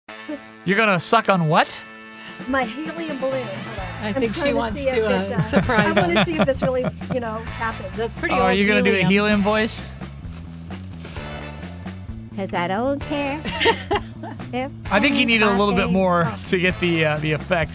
You're going to suck on what? My helium balloon. I think she wants to I surprise want to us. see if this really, happens. That's pretty Oh, old are you going to do the helium. helium voice? Because I don't care. I think you need a little bit more to get the effect.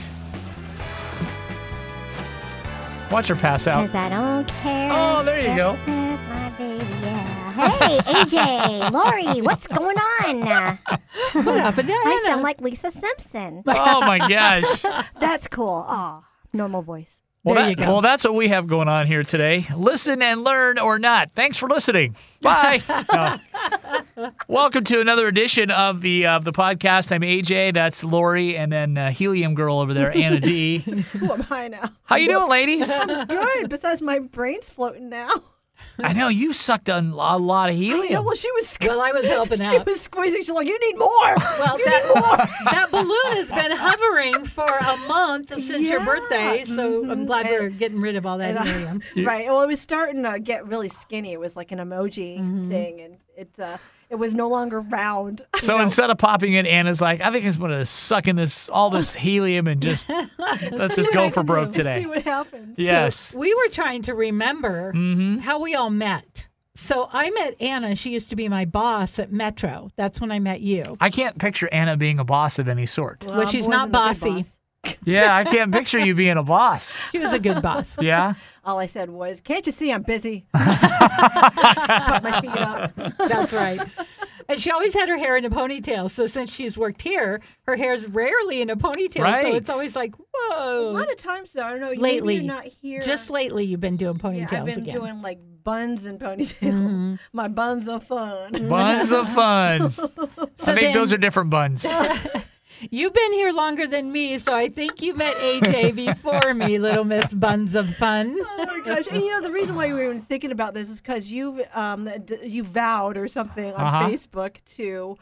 Watch her pass out. Because I don't care. Oh, there you go. My baby, yeah. Hey, AJ, Lori, what's going on? What happened? I sound like Lisa Simpson. Oh, my gosh. That's cool. Oh, normal voice. There you go. Well, that's what we have going on here today. Listen and learn or not. Thanks for listening. Bye. No. Welcome to another edition of the podcast. I'm AJ. That's Lori, and then Helium Girl over there, Anna D. Who am I now? How you doing, ladies? Good. Besides, my brain's floating now. I know you sucked on a lot of helium. Well, she was. Well, I was helping She out. was squeezing. She's like, "You need more." Well, that balloon has been hovering for a month since your Yeah. birthday, so I'm glad we're getting rid of all that And, helium. Right. Well, it was starting to get really skinny. It was like an emoji thing, and it was no longer round. So instead of popping it, Anna's like, I think I'm going to suck in all this helium and just let's just go for broke today. See what happens. Yes. So we were trying to remember how we all met. So I met Anna. She used to be my boss at Metro. That's when I met you. I can't picture Anna being a boss of any sort. Well, she's wasn't not a good bossy. boss. Yeah, I can't picture you being a boss. She was a good boss. Yeah? All I said was, "Can't you see I'm busy?" Put my feet up. That's right. And she always had her hair in a ponytail. So since she's worked here, her hair's rarely in a ponytail. Right. So it's always like, A whoa. lot of times, though, I don't know. Lately. Maybe you're not here. Just lately, you've been doing Yeah, ponytails I've been again. doing like buns and ponytails. My buns are fun. Buns of fun. So I think then- those are different buns. You've been here longer than me, so I think you met AJ before me, little Miss Buns of Fun. Oh my gosh! And the reason why we were even thinking about this is because you vowed or something on Facebook to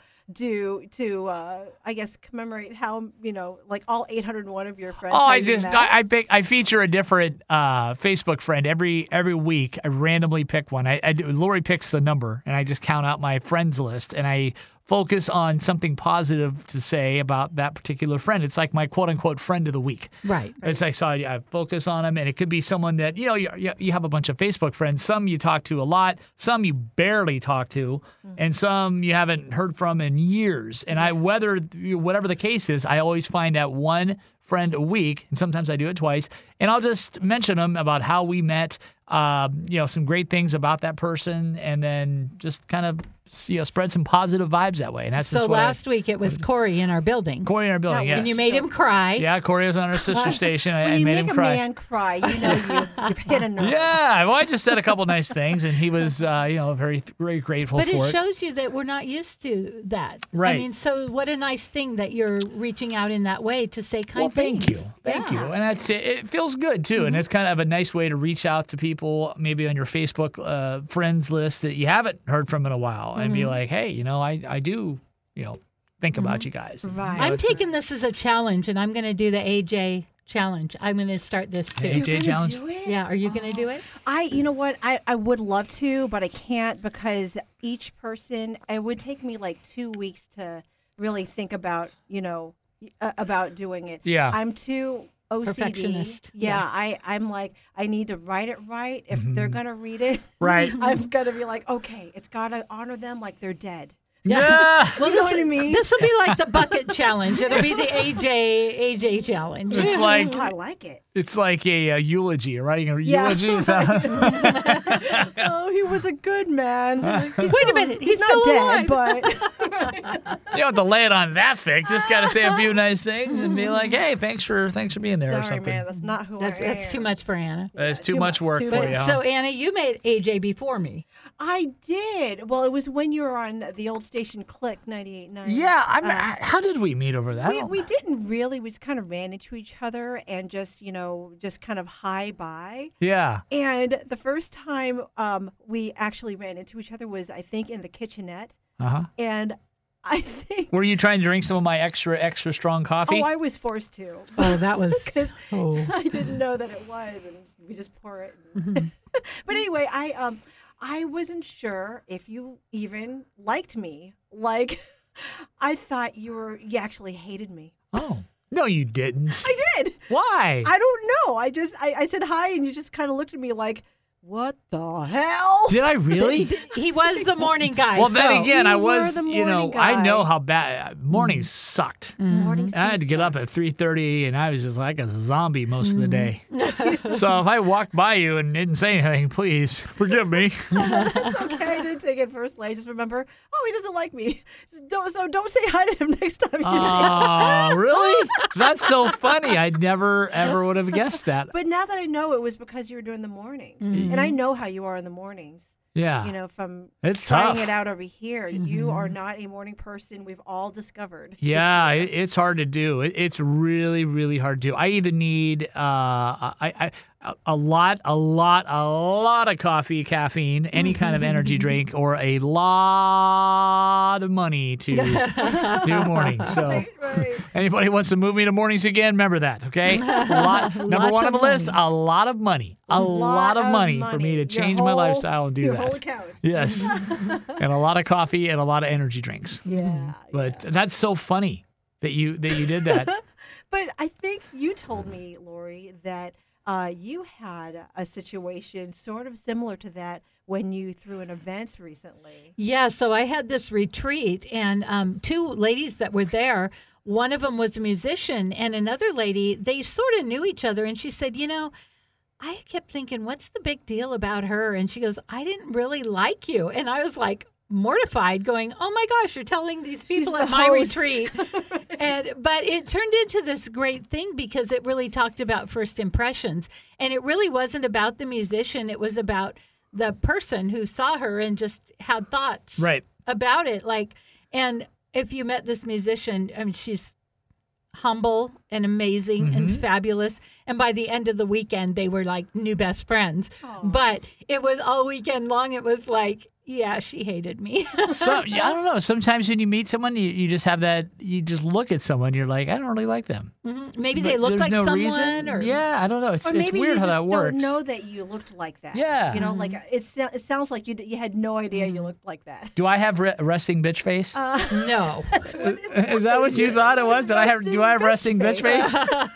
I guess commemorate how like all 801 of your friends. Oh, how I you just met. I feature a different Facebook friend every week. I randomly pick one. I do. Lori picks the number, and I just count out my friends list, and I focus on something positive to say about that particular friend. It's like my quote unquote friend of the week. Right. It's like, so I focus on them, and it could be someone that, you have a bunch of Facebook friends. Some you talk to a lot, some you barely talk to, and some you haven't heard from in years. And whatever the case is, I always find that one friend a week, and sometimes I do it twice, and I'll just mention them about how we met, some great things about that person, and then just kind of spread some positive vibes that way. And that's So just what last week it was Corey in our building. Corey in our building, yes. And you made him cry. Yeah, Corey was on our sister station. When I you made make him a cry. man cry, you've hit a nerve. Yeah, well, I just said a couple nice things, and he was, very, very grateful But for it it. shows you that we're not used to that. Right. I mean, so what a nice thing that you're reaching out in that way to say kind Well, thank you, things. thank you, Yeah. and that's it. It feels good too, and it's kind of a nice way to reach out to people, maybe on your Facebook friends list that you haven't heard from in a while, and be like, hey, I do, think about you guys. Right. I'm taking this as a challenge, and I'm going to do the AJ challenge. I'm going to start this too. AJ You're gonna challenge. do it? Yeah, are you going to do it? You know what? I would love to, but I can't because each person, it would take me like 2 weeks to really think about, about doing it. Yeah. I'm too OCD. Perfectionist. Yeah. I'm like, I need to write it right. If they're going to read it, Right. I've got to be like, okay, it's got to honor them like they're dead. Yeah. Well, You know what I mean? This will be like the bucket challenge. It'll be the AJ challenge. It's like I like it. it's like a eulogy, writing a Yeah. eulogy. Is that- Oh, he was a good man. Wait a minute, he's not still dead, alive. but you don't have to lay it on that thick. Just got to say a few nice things and be like, hey, thanks for being there or sorry, something. man, that's not who I am. That's too much for Anna. It's too Too much much, work too for much. you. So Anna, you made AJ before me. I did. Well, it was when you were on the old station Click 98.9. Yeah, how did we meet over that? We didn't really. We just kind of ran into each other and just kind of hi bye. Yeah. And the first time we actually ran into each other was, I think, in the kitchenette. Uh-huh. And I think, Were you trying to drink some of my extra strong coffee? I was forced to. Oh, that was. Oh. I didn't know that it was, and we just pour it. But anyway, I wasn't sure if you even liked me. Like, I thought you actually hated me. Oh, no, you didn't. I did. Why? I don't know. I said hi, and you just kind of looked at me like, what the hell? Did I really? He was the morning guy. Well, then so- again, I You were was, the I morning know guy. how bad mornings sucked. Mornings I had to get up at 3:30, and I was just like a zombie most of the day. So if I walked by you and didn't say anything, please forgive me. It's okay. I didn't take it personally. I just remember, he doesn't like me. So don't say hi to him next time you see him. Oh, really? That's so funny. I never, ever would have guessed that. But now that I know, it was because you were doing the mornings. And I know how you are in the mornings. Yeah. From It's trying tough. it out over here. You are not a morning person. We've all discovered. Yeah, it's hard to do. It's really, really hard to do. I either need a lot of coffee, caffeine, any kind of energy drink, or a lot of money to do mornings. So Right. anybody wants to move me to mornings again, remember that, okay? Number Lots one on of the list, money. a lot of money. A lot of money for me to Your change my whole- lifestyle and do your that. whole account. Yes. And a lot of coffee and a lot of energy drinks. Yeah. But that's so funny that you did that. But I think you told me, Lori, that you had a situation sort of similar to that when you threw an event recently. Yeah, so I had this retreat, and two ladies that were there, one of them was a musician, and another lady, they sort of knew each other, and she said, I kept thinking, what's the big deal about her? And she goes, I didn't really like you. And I was like, mortified, going, oh my gosh, you're telling these people the at my host. retreat. But it turned into this great thing because it really talked about first impressions. And it really wasn't about the musician. It was about the person who saw her and just had thoughts Right. about it. And if you met this musician, I mean, she's humble and amazing and fabulous. And by the end of the weekend, they were like new best friends. But it was all weekend long. It was like, yeah, she hated me. So yeah, I don't know. Sometimes when you meet someone, you just have that. You just look at someone, you're like, I don't really like them. Maybe But they look there's like no someone. reason. Or Yeah, I don't know. It's Or maybe weird you how just that don't works. know that you looked like that. Yeah. Like it sounds like you had no idea you looked like that. Do I have resting bitch face? No. Is that what you thought it was? Do I have resting bitch face?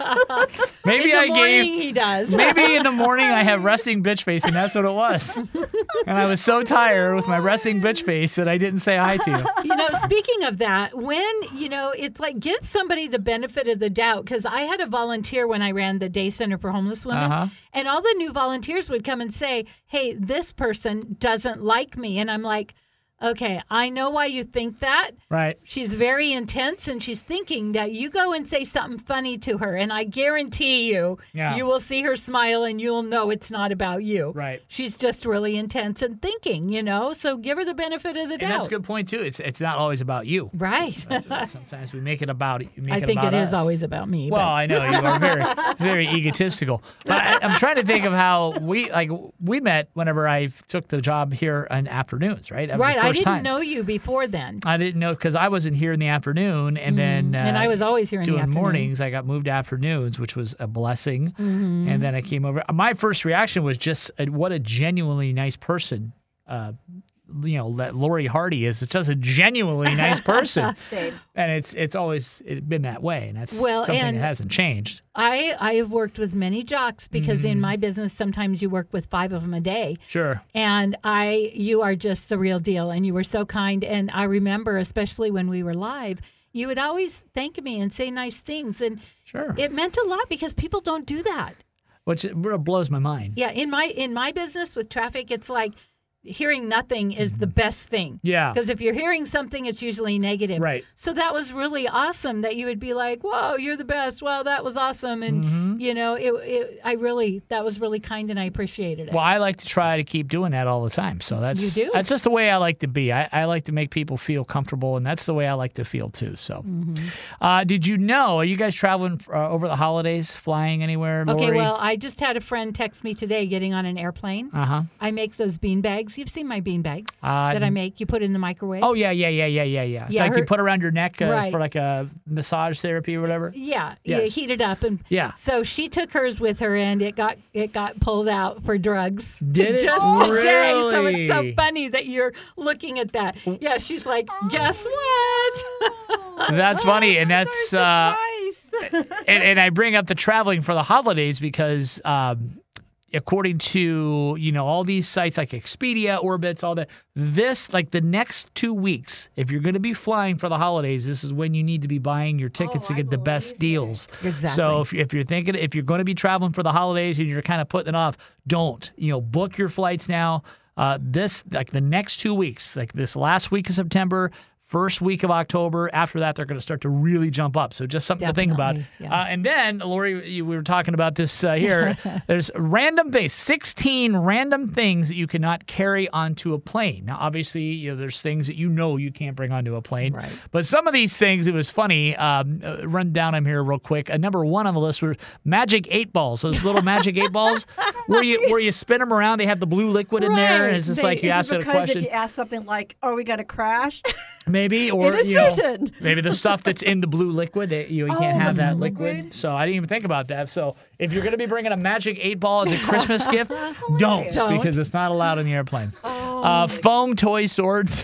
Maybe In the I morning, gave. he does. Maybe in the morning I have resting bitch face, and that's what it was. And I was so tired with my resting bitch face that I didn't say hi to you. Speaking of that, when, it's like give somebody the benefit of the doubt, because I had a volunteer when I ran the Day Center for Homeless Women, and all the new volunteers would come and say, hey, this person doesn't like me. And I'm like, okay, I know why you think that. Right. She's very intense, and she's thinking that you go and say something funny to her, and I guarantee you, Yeah. you will see her smile, and you'll know it's not about you. Right. She's just really intense and thinking, so give her the benefit of the doubt. And that's a good point too. It's not always about you. Right. Sometimes we make it about. I think it is always about me. Well, but I know you are very, very egotistical. But I'm trying to think of how we met whenever I took the job here in afternoons, right? That was right. the I first didn't time. know you before then. I didn't know because I wasn't here in the afternoon, and then And I was always here in the doing afternoon. mornings. I got moved to afternoons, which was a blessing. And then I came over. My first reaction was just what a genuinely nice person. That Lori Hardy is. It's just a genuinely nice person, Same. and it's always been that way, and that's Well, something and that hasn't changed. I have worked with many jocks because in my business, sometimes you work with 5 of them a day. Sure. And you are just the real deal. And you were so kind. And I remember, especially when we were live, you would always thank me and say nice things. And Sure. it meant a lot because people don't do that. Which blows my mind. Yeah. In my business with traffic, it's like hearing nothing is the best thing. Yeah. Because if you're hearing something, it's usually negative. Right. So that was really awesome that you would be like, whoa, you're the best. Wow, that was awesome. And, that was really kind and I appreciated it. Well, I like to try to keep doing that all the time. So that's You do? that's just the way I like to be. I like to make people feel comfortable, and that's the way I like to feel too. So, did you know? Are you guys traveling over the holidays, flying anywhere? Okay, Lori? well, I just had a friend text me today getting on an airplane. I make those bean bags. You've seen my bean bags that I make. You put in the microwave. Oh yeah. Yeah, Like you her- put around your neck Right. for like a massage therapy or whatever. Yeah, Yes. you heat it up, and Yeah. So she took hers with her, and it got pulled out for drugs. Did it? Just today? So it's so Really? funny that you're looking at that. Yeah, she's like, guess what? What? That's funny, and that's Rice. and I bring up the traveling for the holidays because according to all these sites like Expedia, Orbitz, all that, the next 2 weeks, if you're going to be flying for the holidays, this is when you need to be buying your tickets to I get the best believe deals. Exactly. So if you're thinking, if you're going to be traveling for the holidays and you're kind of putting it off, don't. Book your flights now. The next 2 weeks, like this last week of September, first week of October. After that, they're going to start to really jump up. So just something to think about. Yeah. And then, Lori, we were talking about this here. There's 16 random things that you cannot carry onto a plane. Now, obviously, there's things that you can't bring onto a plane. Right. But some of these things, it was funny. Run down them here real quick. Number one on the list were magic 8 balls. Those little magic 8 balls where you spin them around. They have the blue liquid in there. And it's just like you ask it a question. If you ask something like, "Are we going to crash?" Maybe, or It is certain. maybe the stuff that's in the blue liquid, you can't have that liquid. liquid? So I didn't even think about that. So if you're going to be bringing a magic 8 ball as a Christmas gift, don't, because it's not allowed on the airplane. Foam toy swords.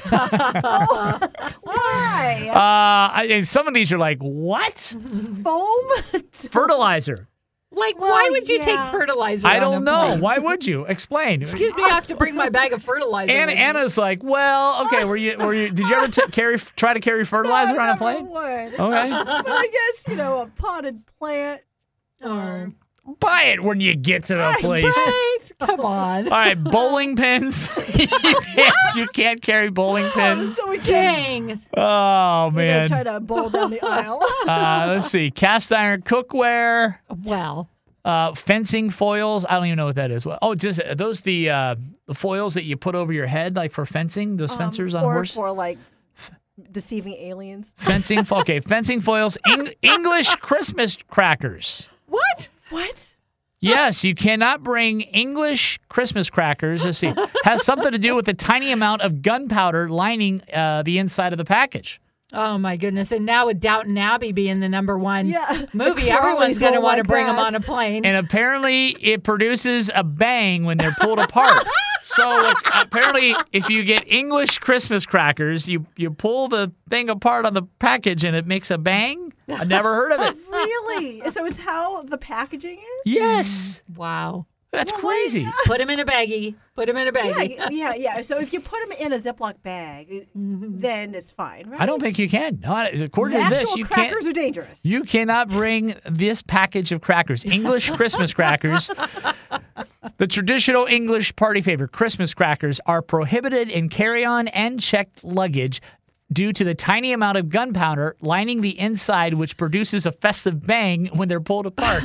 Why? And some of these are like, what? Foam? Fertilizer. Like, Well, why would you yeah. take fertilizer? I on don't a know. plane? Why would you? Explain. Excuse me, I have to bring my bag of fertilizer. with me. Anna's like, well, okay. Were you? Did you ever try to carry fertilizer on a plane? Would. Okay. But I guess, a potted plant. Or Buy it when you get to the place. Right? Come on. All right, bowling pins. you can't carry bowling pins. so we can Dang. Oh man. try to bowl down the aisle. Let's see. Cast iron cookware, Well, fencing foils. I don't even know what that is. Oh, just those the foils that you put over your head, like for fencing. Those fencers on or horse. for like deceiving aliens. Fencing. Okay, fencing foils. English Christmas crackers. what? What? Yes, you cannot bring English Christmas crackers. Let's see. Has something to do with the tiny amount of gunpowder lining the inside of the package. Oh my goodness! And now with Downton Abbey being the number one Yeah, movie, the everyone's Crawleys going to won't want to like bring them that. on a plane. And apparently it produces a bang when they're pulled apart. So apparently if you get English Christmas crackers, you pull the thing apart on the package and it makes a bang? I never heard of it. Really? So is how the packaging is? Yes. Wow! That's crazy. Put them in a baggie. Put them in a baggie. Yeah. So if you put them in a Ziploc bag, then it's fine, right? I don't think you can. No, according The to this, actual you crackers can't. are dangerous. You cannot bring this package of crackers, English Christmas crackers. The traditional English party favorite, Christmas crackers, are prohibited in carry-on and checked luggage due to the tiny amount of gunpowder lining the inside, which produces a festive bang when they're pulled apart.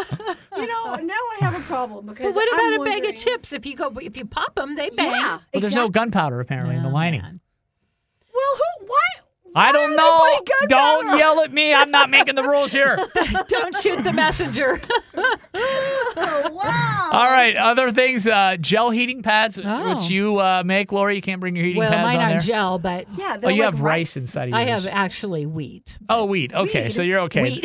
Now I have a problem because But what I'm about a bag of wondering- chips? If you pop them, they bang. Yeah. But there's no exactly. gunpowder apparently in the lining. man. Well, why? I don't are they know. putting Don't gunpowder? yell at me. I'm not making the rules here. Don't shoot the messenger. Oh, wow. All right. Other things, gel heating pads, Oh. which you make, Lori. You can't bring your heating Well, pads mine on aren't there. gel, but Yeah, Oh, they're you like have rice inside of I yours. have actually wheat. Oh, wheat. Okay, so you're okay. Wheat.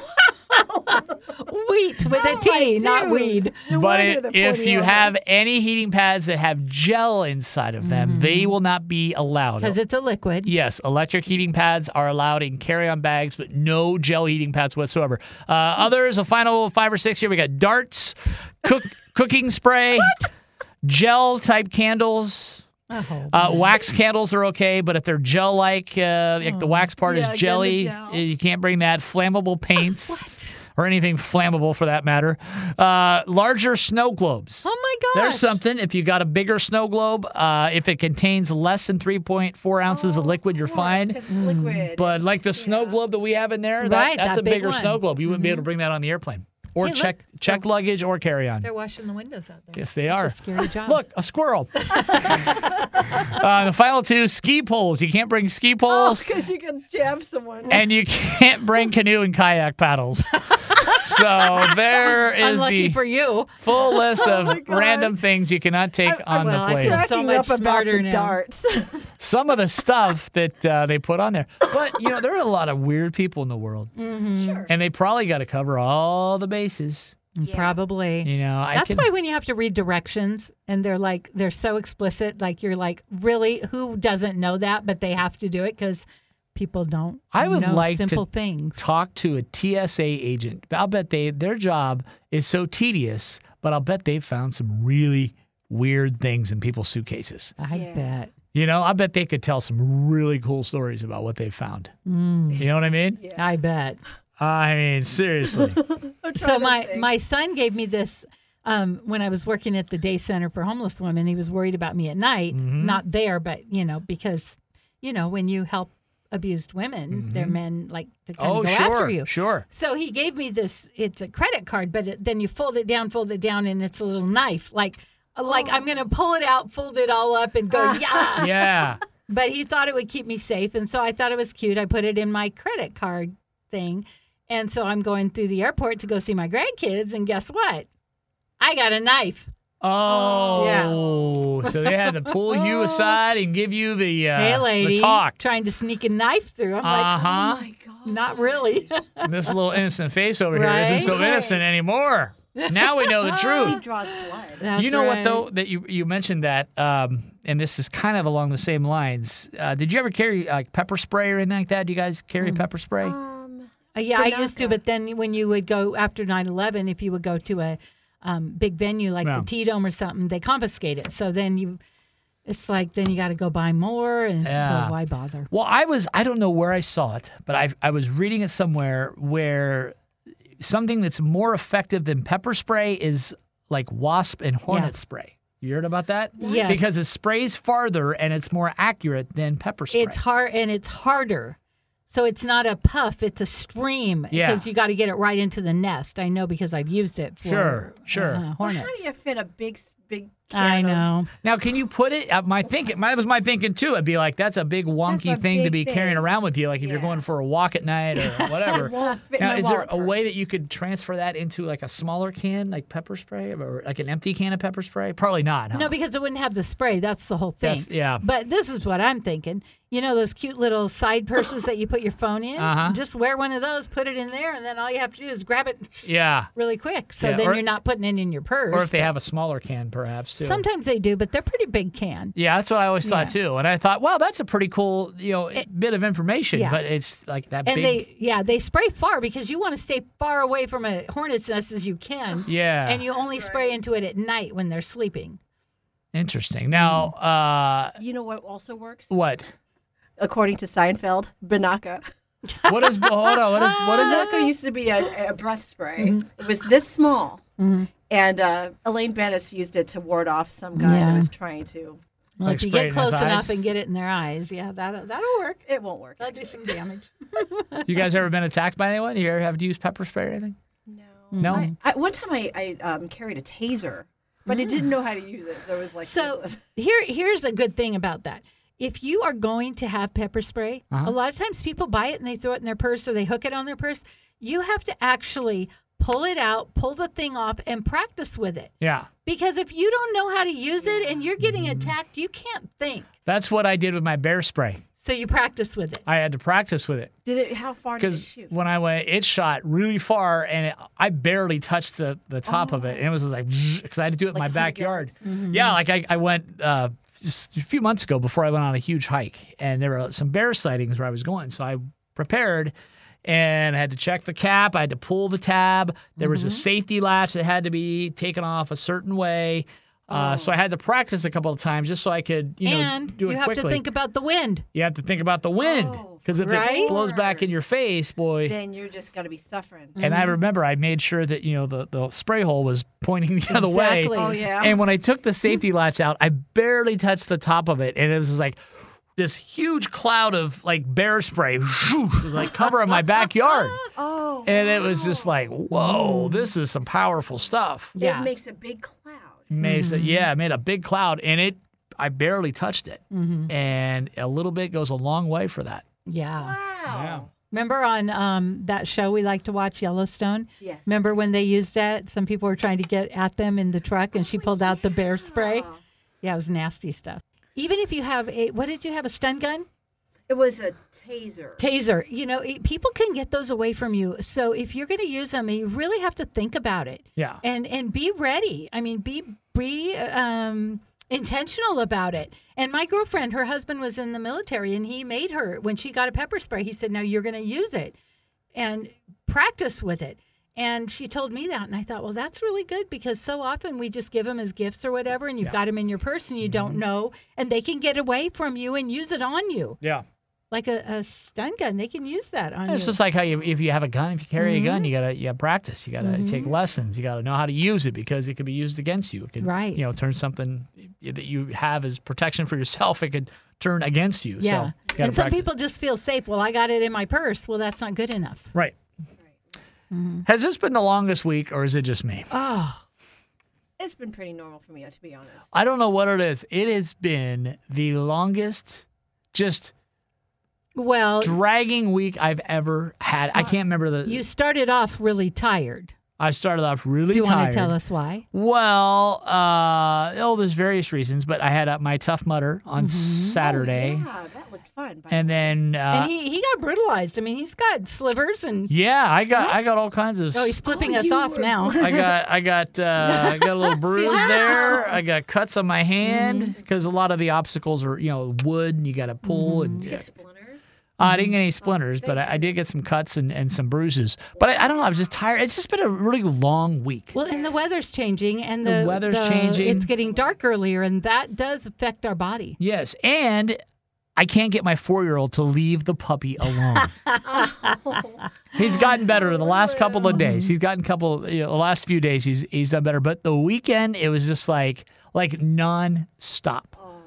Wheat with a Oh, T, my not dude. weed. No But wonder they're if pointing you over. have any heating pads that have gel inside of them, they will not be allowed. Because it's a liquid. Yes, electric heating pads are allowed in carry-on bags, but no gel heating pads whatsoever. Others, a final 5 or 6 here. We got darts, cooking spray, gel-type candles. Oh, Wax candles are okay, but if they're gel-like, the wax part Yeah, is again, the jelly, gel. you can't bring that. Flammable paints. Or anything flammable for that matter. Larger snow globes. oh my gosh. There's something. If you got a bigger snow globe, if it contains less than 3.4 ounces of liquid, you're fine. Because it's liquid. But like the snow globe that we have in there, Right, that's that a big bigger one. snow globe. You wouldn't be able to bring that on the airplane. Or Hey, look. check luggage or carry on. They're washing the windows out there. Yes, they are. It's a scary job. Look, a squirrel. The final two, ski poles. You can't bring ski poles. because you can jab someone. And you can't bring canoe and kayak paddles. So there is Unlucky the for you. full list of my God. random things you cannot take on well, the I plane. feel so Cracking much up about smarter the now. darts. Some of the stuff that they put on there. But, there are a lot of weird people in the world. Sure. And they probably got to cover all the bases. Probably. That's That's why when you have to read directions and they're so explicit, like you're like, really, who doesn't know that? But they have to do it because people don't I would know like simple to things. talk to a TSA agent. I'll bet their job is so tedious, but I'll bet they've found some really weird things in people's suitcases. I bet. You know, I bet they could tell some really cool stories about what they found. You know what I mean? I bet. I mean, seriously. So my son gave me this when I was working at the day center for homeless women. He was worried about me at night, not there, but because when you help abused women, their men like to kind of go after you. Sure. So he gave me this. It's a credit card, but then you fold it down, and it's a little knife, like I'm gonna pull it out, fold it all up, and go yeah. Yeah. But he thought it would keep me safe, and so I thought it was cute. I put it in my credit card thing, and so I'm going through the airport to go see my grandkids, and guess what? I got a knife. Oh, so they had to pull you aside and give you the Hey, lady, the talk. trying to sneak a knife through. I'm like, Oh my God. not really. And this little innocent face over here Right? isn't so innocent anymore. Now we know the She truth. draws blood. That's You know what right. though? That you mentioned that, and this is kind of along the same lines. Did you ever carry like pepper spray or anything like that? Do you guys carry pepper spray? Yeah, I used to, Banaka. but then when you would go after 9/11, if you would go to a big venue like Yeah. the T-Dome or something, they confiscate it. So then it's like then you got to go buy more, and Yeah. why bother? Well, I don't know where I saw it, but I was reading it somewhere where something that's more effective than pepper spray is like wasp and hornet Yeah. spray. You heard about that? Yes. Because it sprays farther and it's more accurate than pepper spray. It's hard and it's harder. So it's not a puff, it's a stream Yeah. because you got to get it right into the nest. I know because I've used it for Sure. Well, how hornets. do you fit a big can I of- know. Now, can you put it? That was my thinking too. I'd be like, that's a big wonky That's a thing to big be carrying thing. around with you, like if you're Yeah. going for a walk at night or whatever. Won't fit in Now, my is there wallet a way purse. that you could transfer that into like a smaller can, like pepper spray, or like an empty can of pepper spray? Probably not. Huh? No, because it wouldn't have the spray. That's the whole thing. Yeah. But this is what I'm thinking. You know those cute little side purses that you put your phone in? Uh-huh. Just wear one of those, put it in there, and then all you have to do is grab it Yeah. really quick. So Yeah, then or- you're not putting it in your purse. Or if they have a smaller can, perhaps too. Sometimes they do, but they're pretty big can. Yeah, that's what I always thought Yeah. too. And I thought, well, that's a pretty cool, bit of information. Yeah. But it's like that And big. they spray far because you want to stay far away from a hornet's nest as you can. Yeah. And you only spray into it at night when they're sleeping. Interesting. Now, You know what also works? what? According to Seinfeld, Banaka. What is? Hold on. What is it? Banaka used to be a breath spray. It was this small. And Elaine Bennis used it to ward off some guy Yeah. that was trying to. Well, Like if you spray it get in close his enough eyes? and get it in their eyes, yeah, that'll work. It won't work. That'll do some damage. You guys ever been attacked by anyone? You ever have to use pepper spray or anything? No. No. One time I carried a taser, but I didn't know how to use it, so it was like. So this. here's a good thing about that. If you are going to have pepper spray, a lot of times people buy it and they throw it in their purse or they hook it on their purse. You have to actually pull it out, pull the thing off, and practice with it. Yeah. Because if you don't know how to use it and you're getting attacked, you can't think. That's what I did with my bear spray. So you practice with it. I had to practice with it Did it? How far did it because shoot? when I went, it shot really far, and I barely touched the top of it, and it was like because I had to do it in my Like backyard. 100 Yeah, like I went just a few months ago before I went on a huge hike, and there were some bear sightings where I was going, so I prepared. And I had to check the cap. I had to pull the tab. There was a safety latch that had to be taken off a certain way. So I had to practice a couple of times just so I could, And do it you have quickly. to think about the wind. You have to think about the wind because if Right? it blows back in your face, boy. Then you're just gonna be suffering. And I remember I made sure that the spray hole was pointing the other way. Exactly. Oh yeah. And when I took the safety latch out, I barely touched the top of it, and it was just like this huge cloud of like bear spray. It was like covering my backyard. Oh. And it was just like, whoa, this is some powerful stuff. Yeah. It makes a big cloud. It made a big cloud, and I barely touched it. And a little bit goes a long way for that. Yeah. Wow. Remember on that show we like to watch, Yellowstone? Yes. Remember when they used that? Some people were trying to get at them in the truck, and she pulled out the bear spray. Yeah, it was nasty stuff. Even if you have what did you have, a stun gun? It was a taser. Taser. People can get those away from you. So if you're going to use them, you really have to think about it. Yeah. And be ready. I mean, be intentional about it. And my girlfriend, her husband was in the military, and he made her, when she got a pepper spray, he said, now you're going to use it and practice with it. And she told me that, and I thought, well, that's really good, because so often we just give them as gifts or whatever, and you've got them in your purse and you don't know, and they can get away from you and use it on you. Yeah. Like a stun gun, they can use that on you. It's just like how if you have a gun, if you carry a gun, you gotta practice. You gotta take lessons. You gotta know how to use it, because it could be used against you. It could, Right. turn something that you have as protection for yourself. It could turn against you. Yeah. So you gotta And some practice. people just feel safe. Well, I got it in my purse. Well, that's not good enough. Right. Has this been the longest week, or is it just me? Oh, It's been pretty normal for me, to be honest. I don't know what it is. It has been the longest, just well, dragging week I've ever had. I can't remember you started off really tired. I started off really Do you tired. want to tell us why? Well, there's various reasons, but I had my Tough Mudder on Saturday, Yeah, that looked fun. and then And he got brutalized. I mean, he's got slivers and I got all kinds of. he's flipping us off now. I got a little bruise there. I got cuts on my hand because a lot of the obstacles are wood, and you got to pull and. splinters. I didn't get any splinters, but I did get some cuts and some bruises. But I don't know. I was just tired. It's just been a really long week. Well, and the weather's changing, and The weather's changing. It's getting dark earlier, and that does affect our body. Yes, and I can't get my 4-year-old to leave the puppy alone. He's gotten better the last couple of days. He's gotten the last few days. He's done better. But the weekend, it was just like nonstop.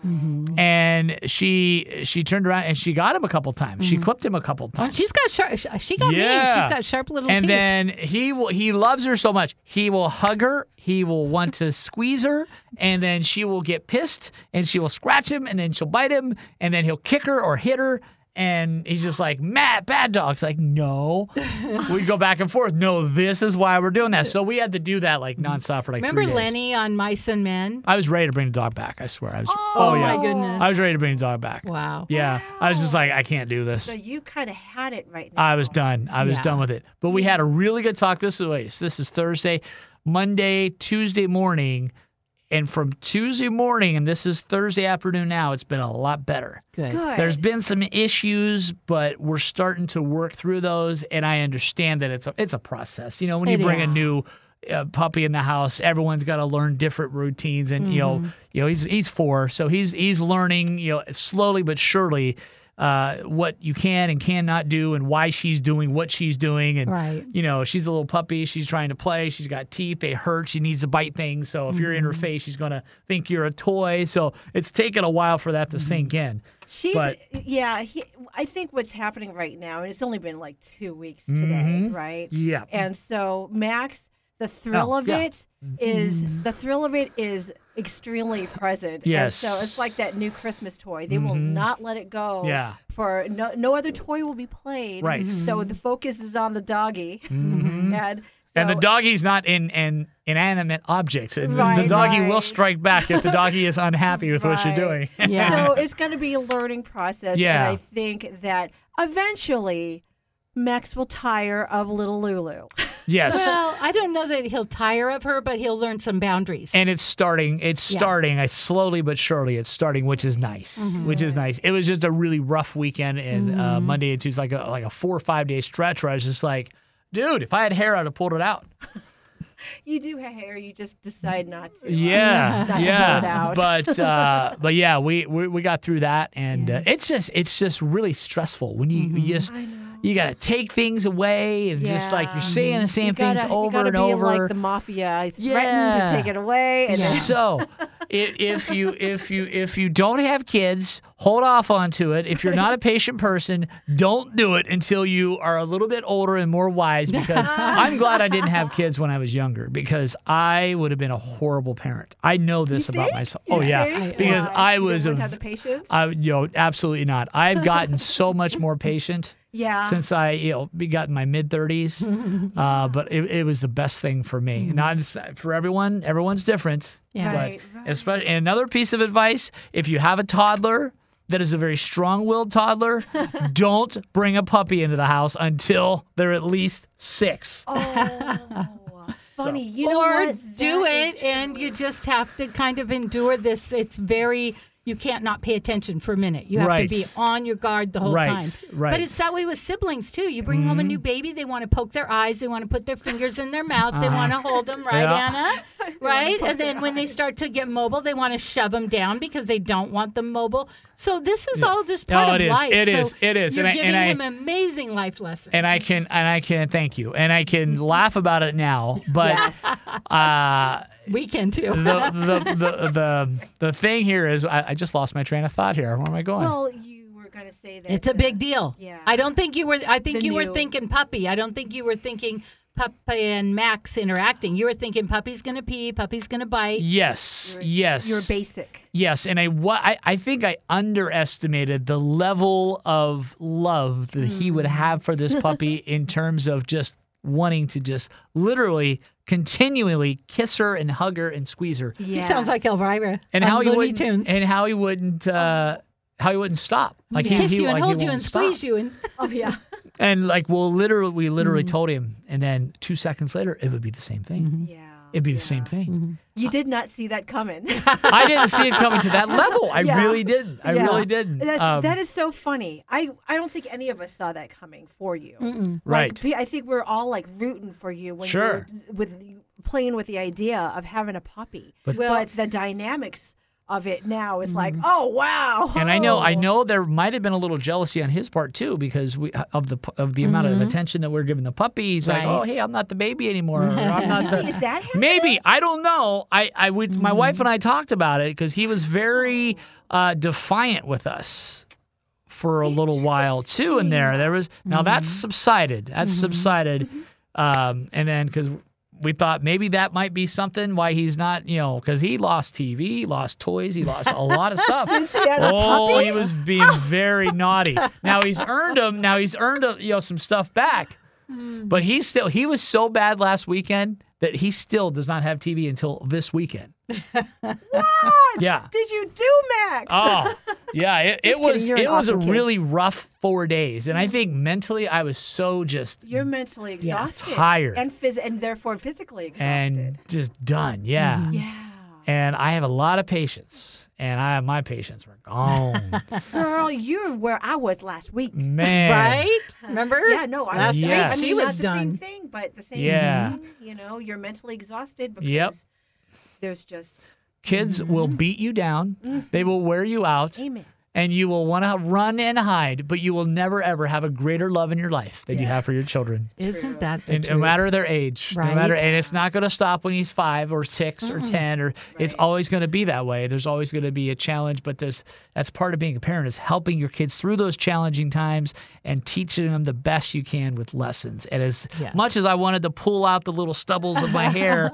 And she turned around and she got him a couple times. She clipped him a couple times. She's got sharp. She got me. She's got sharp little and teeth. then he loves her so much. He will hug her. He will want to squeeze her, and then she will get pissed and she will scratch him, and then she'll bite him, and then he'll kick her or hit her. And he's just like, Matt, bad dog's like, no. We go back and forth. No, this is why we're doing that. So we had to do that like nonstop for like 3 days. Remember Lenny on Mice and Men? I was ready to bring the dog back. I swear. Oh, yeah. my goodness. I was ready to bring the dog back. Wow. Yeah. I was just like, I can't do this. So you kind of had it right now. I was done. I was Yeah. done with it. But we had a really good talk this is Thursday, Monday, Tuesday morning. And from Tuesday morning, and this is Thursday afternoon now, it's been a lot better. Good. Good. There's been some issues, but we're starting to work through those. And I understand that it's a process. When you It bring is. a new puppy in the house, everyone's got to learn different routines. And he's 4, so he's learning slowly but surely what you can and cannot do, and why she's doing what she's doing. And Right. she's a little puppy. She's trying to play. She's got teeth. They hurt. She needs to bite things. So if you're in her face, she's gonna think you're a toy. So it's taken a while for that to sink in. I think what's happening right now, and it's only been like 2 weeks today, right? Yeah. And so Max, the thrill of it is extremely present. Yes. And so it's like that new Christmas toy. They will not let it go. Yeah. For no other toy will be played. Right. So the focus is on the doggy. And And the so- doggy's not in inanimate objects. And Right, the doggy will right. strike back if the doggy is unhappy with what you're doing. Right. Yeah. So it's going to be a learning process. Yeah. And I think that eventually Max will tire of little Lulu. Yes. Well, I don't know that he'll tire of her, but he'll learn some boundaries. And it's starting. I slowly but surely it's starting, which is nice. Which is nice. It was just a really rough weekend, and Monday and Tuesday, like a 4 or 5 day stretch where I was just like, dude, if I had hair, I'd have pulled it out. You do have hair. You just decide not to. Yeah, Not to yeah. pull it out. But yeah, we got through that, and it's just really stressful when you got to take things away, and just like you're saying the same things over and be over. Like the mafia. I threatened Yeah. to take it away. And then So, if you don't have kids, hold off onto it. If you're not a patient person, don't do it until you are a little bit older and more wise. Because I'm glad I didn't have kids when I was younger, because I would have been a horrible parent. I know this about myself. Oh yeah, because I was have the patience. absolutely not. I've gotten so much more patient. Yeah. Since I got in my mid-30s, but it was the best thing for me. Not for everyone. Everyone's different. Yeah. Right, But especially, and another piece of advice: if you have a toddler that is a very strong-willed toddler, don't bring a puppy into the house until they're at least 6. Oh. funny. You know Or what? do That it is and true. you just have to kind of endure this. It's very, you can't not pay attention for a minute. You have Right. to be on your guard the whole Right, time. right. But it's that way with siblings too. You bring home a new baby, they want to poke their eyes, they want to put their fingers in their mouth, they want to hold them, right, Yeah. Anna? Right? And then when they start to get mobile, they want to shove them down because they don't want them mobile. So this is all just part No, of it is. life. It so is. It is. You're And I- giving and I- him amazing life lessons. And I can thank you. And I can laugh about it now, but Yes. We can too. the thing here is I just lost my train of thought here. Where am I going? Well, you were going to say that. It's a big deal. Yeah. I don't think you were. I think The you were new- thinking puppy. I don't think you were thinking Puppy and Max interacting. You were thinking puppy's gonna pee, puppy's gonna bite. yes, yes, You're basic. yes. And I think I underestimated the level of love that he would have for this puppy in terms of just wanting to just literally continually kiss her and hug her and squeeze her. He sounds like Elvira. And on how he Looney wouldn't Tunes. and how he wouldn't stop. Like Kiss you and like, he hold you won't and stop. squeeze you and Oh yeah. And like we literally told him, and then 2 seconds later it would be the same thing. Yeah. It'd be the same thing. You did not see that coming. I didn't see it coming to that level. I Yeah. really didn't. I Yeah. really didn't. That is so funny. I don't think any of us saw that coming for you. Right. Like, I think we're all like rooting for you when Sure. you're playing with the idea of having a puppy. But- But the dynamics of it now is like, oh wow. And I know there might have been a little jealousy on his part too, because of the amount of attention that we're giving the puppy. He's like, Right. oh hey, I'm not the baby anymore. Or, I'm not the. Is that happening? Maybe I don't know. I would. My wife and I talked about it because he was very defiant with us for a little while too. In there was now that's subsided. That's subsided, and then because we thought maybe that might be something why he's not, because he lost TV, he lost toys, he lost a lot of stuff. Since he had a puppy? He was being very naughty. Now he's earned some stuff back. But he was so bad last weekend that he still does not have TV until this weekend. What Yeah. did you do, Max? Oh, yeah. It Just was kidding, you're an a awesome kid. really rough 4 days, and I think mentally I was so just You're mentally exhausted. tired. And therefore physically exhausted. and just done. Yeah. yeah. And I have a lot of patience, and my patience were gone. Girl, you're where I was last week. Man. right. Remember? Yeah, no, I Last was. week Yes. I mean, she was not the done. same thing, but the same Yeah. thing. You're mentally exhausted because Yep. there's just Kids will beat you down. They will wear you out. amen. And you will want to run and hide, but you will never, ever have a greater love in your life than you have for your children. Isn't that the And no truth? matter their age, Right. no matter, and it's not going to stop when he's 5 or 6 or 10, or it's always going to be that way. There's always going to be a challenge, but that's part of being a parent is helping your kids through those challenging times and teaching them the best you can with lessons. And as Yes. much as I wanted to pull out the little stubbles of my hair,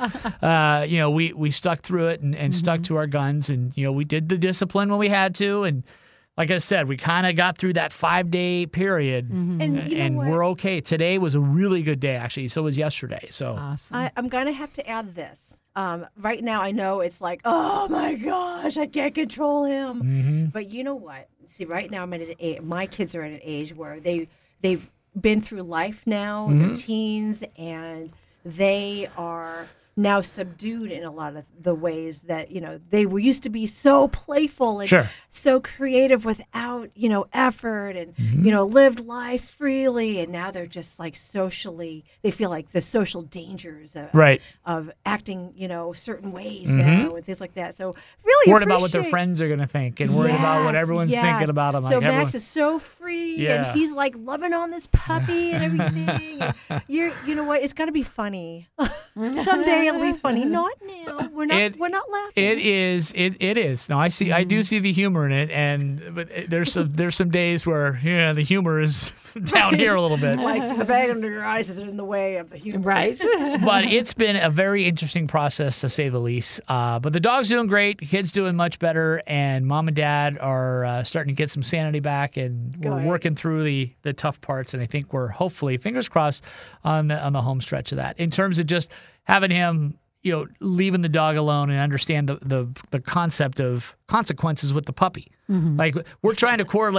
we stuck through it and stuck to our guns, and we did the discipline when we had to, and like I said, we kind of got through that 5-day period, And you know what? we're okay. Today was a really good day, actually. So was yesterday. So Awesome. I'm going to have to add this. Right now, I know it's like, oh my gosh, I can't control him. But you know what? See, right now, I'm at an age, my kids are at an age where they've been through life now, they're teens, and they are now subdued in a lot of the ways that they were used to be so playful and Sure. so creative without effort and lived life freely, and now they're just like socially, they feel like the social dangers right. of acting certain ways now and things like that. So really Worried about what their appreciate- friends are going to think, and worried about what Yes, everyone's yes. thinking about them. So Like Max everyone, is so free, Yeah. and he's like loving on this puppy and everything. And you know what? It's gonna be funny. Someday it'll be funny. Not now. We're not laughing. it is. It is. No, I see. I do see the humor in it, but there's some days where the humor is down here a little bit. like the bag under your eyes is in the way of the humor. right. But it's been a very interesting process, to say the least. But the dog's doing great, the kid's doing much better, and mom and dad are starting to get some sanity back, and we're Good. working through the tough parts. And I think we're hopefully, fingers crossed, on the home stretch of that. In terms of just having him, leaving the dog alone and understand the concept of consequences with the puppy. Like we're trying to correlate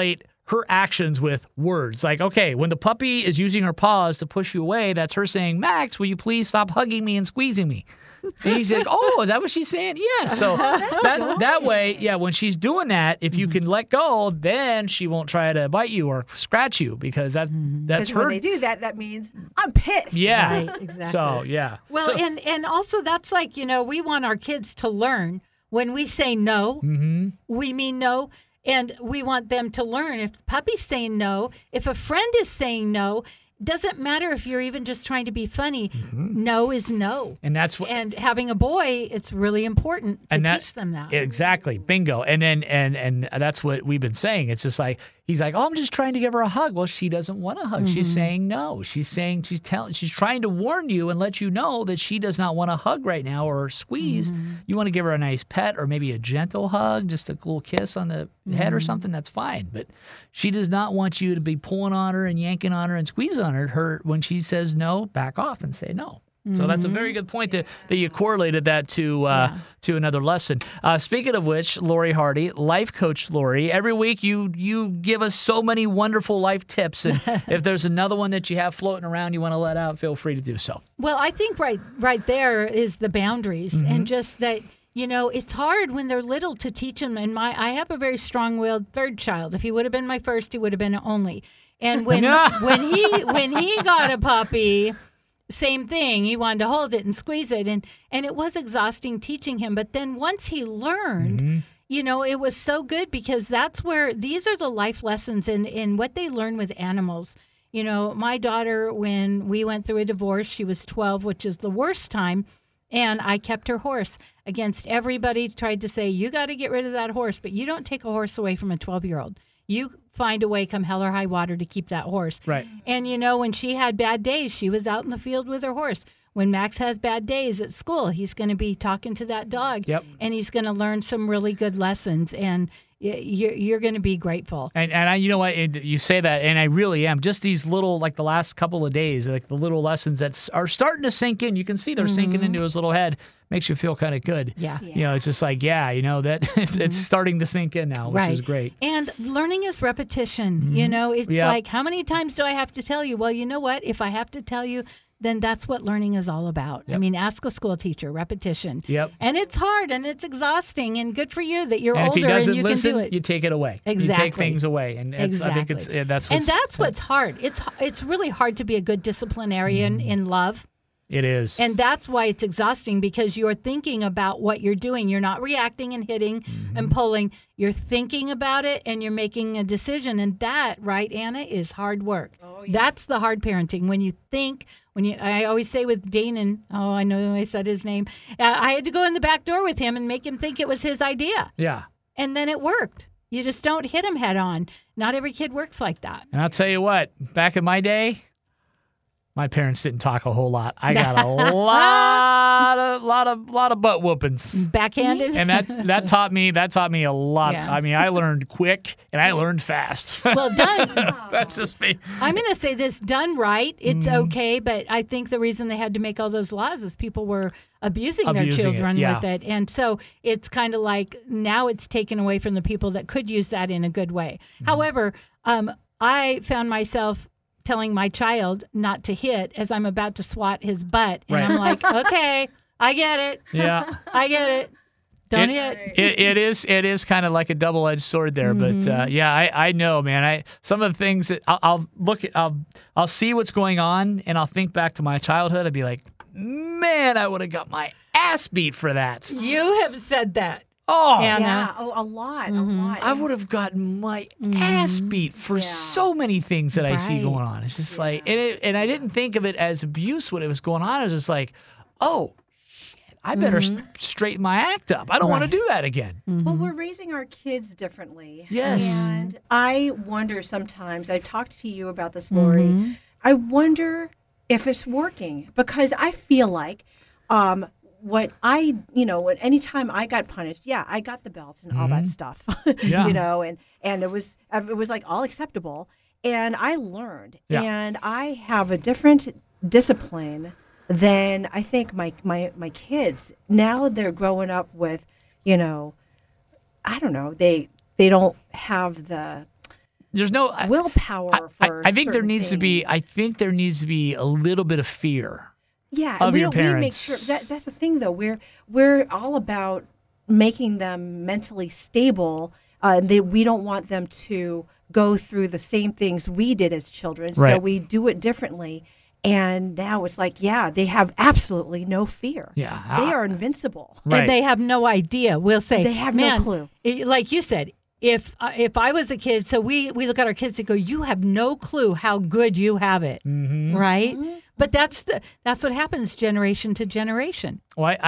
her actions with words. Like, okay, when the puppy is using her paws to push you away, that's her saying, Max, will you please stop hugging me and squeezing me? And he's like, oh, is that what she's saying? Yeah. So that way, yeah, when she's doing that, if you can let go, then she won't try to bite you or scratch you because that's her. When they do that, that means I'm pissed. Yeah. Right, exactly. So, yeah. Well, So- and also that's like, we want our kids to learn when we say no, we mean no. And we want them to learn if the puppy's saying no, if a friend is saying no, doesn't matter if you're even just trying to be funny. No is no. And that's what. And having a boy, it's really important to teach them that. Exactly. Bingo. And then and that's what we've been saying. It's just like he's like, oh, I'm just trying to give her a hug. Well, she doesn't want a hug. She's saying no. She's saying she's trying to warn you and let you know that she does not want a hug right now or squeeze. You want to give her a nice pet or maybe a gentle hug, just a little kiss on the head or something. That's fine. But she does not want you to be pulling on her and yanking on her and squeezing on her. When she says no, back off and say no. So that's a very good point that you correlated that to another lesson. Speaking of which, Lori Hardy, life coach Lori, every week you give us so many wonderful life tips. And if there's another one that you have floating around you want to let out, feel free to do so. Well, I think right there is the boundaries and just that. It's hard when they're little to teach them. And I have a very strong-willed third child. If he would have been my first, he would have been an only. And when he got a puppy, same thing. He wanted to hold it and squeeze it, and it was exhausting teaching him. But then once he learned, it was so good because that's where these are the life lessons in what they learn with animals. My daughter, when we went through a divorce, she was 12, which is the worst time. And I kept her horse against everybody tried to say, you got to get rid of that horse, but you don't take a horse away from a 12-year-old. You find a way come hell or high water to keep that horse. Right. And, when she had bad days, she was out in the field with her horse. When Max has bad days at school, he's going to be talking to that dog. Yep. And he's going to learn some really good lessons. And you're going to be grateful. And I, you know what, and you say that, and I really am. Just these little, like the last couple of days, like the little lessons that are starting to sink in. You can see they're sinking into his little head. Makes you feel kind of good. Yeah. It's just like, that it's starting to sink in now, which is great. And learning is repetition. It's like, how many times do I have to tell you? Well, you know what? If I have to tell you, then that's what learning is all about. Yep. I mean, ask a school teacher, repetition. Yep. And it's hard and it's exhausting, and good for you that you're and older if he doesn't and you listen, can do it. You take it away. Exactly. You take things away, and I think that's what's hard. It's really hard to be a good disciplinarian in love. It is. And that's why it's exhausting, because you're thinking about what you're doing. You're not reacting and hitting and pulling. You're thinking about it and you're making a decision. And that, right, Anna, is hard work. Oh, yeah. That's the hard parenting. When you think, I always say with Danon, I know I said his name. I had to go in the back door with him and make him think it was his idea. Yeah. And then it worked. You just don't hit him head on. Not every kid works like that. And I'll tell you what, back in my day, my parents didn't talk a whole lot. I got a lot of butt whoopings. Backhanded? And that taught me a lot. Yeah. I mean, I learned quick and I learned fast. Well, done. That's just me. I'm going to say this, done right, it's okay, but I think the reason they had to make all those laws is people were abusing their children with it. And so it's kind of like now it's taken away from the people that could use that in a good way. However, I found myself telling my child not to hit as I'm about to swat his butt. And I'm like, okay, I get it. Yeah. I get it. Don't hit. It is kind of like a double-edged sword there, but I know, man. Some of the things that I'll see what's going on, and I'll think back to my childhood. I'd be like, man, I would have got my ass beat for that. You have said that. Oh, Anna. Yeah, a lot. I would have gotten my ass beat for so many things that I see going on. It's just like, and I didn't think of it as abuse when it was going on. I was just like, oh, shit, I better straighten my act up. I don't want to do that again. Well, we're raising our kids differently. Yes. And I wonder sometimes, I talked to you about this, Lori, I wonder if it's working, because I feel like anytime I got punished, I got the belt and all that stuff, and it was like all acceptable. And I learned, and I have a different discipline than I think my kids. Now they're growing up with, I don't know, they don't have the there's no willpower for I think there certain needs to be. things. I think there needs to be a little bit of fear. Yeah, of we your don't- we make parents. sure that's the thing though. We're all about making them mentally stable. We don't want them to go through the same things we did as children, so Right. we do it differently. And now it's like, yeah, they have absolutely no fear. Yeah. They are invincible. Right. And they have no idea. We'll say They have no "Man," clue. Like you said, if I was a kid, so we look at our kids and go, "You have no clue how good you have it," right? But that's what happens generation to generation. Well,